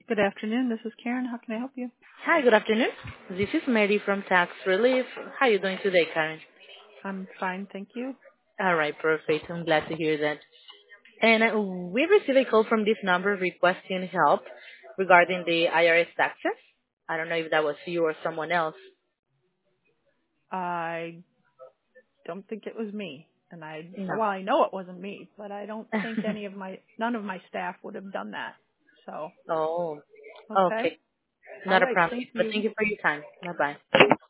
Good afternoon. This is Karen. How can I help you? Hi, good afternoon. This is Mary from Tax Relief. How are you doing today, Karen? I'm fine, thank you. All right, perfect. I'm glad to hear that. And we received a call from this number requesting help regarding the IRS taxes. I don't know if that was you or someone else. I don't think it was me, and No. I know it wasn't me, but I don't think none of my staff would have done that. So, Oh, okay. okay. All Not a right. problem. Thank But you. thank you for your time. Bye-bye.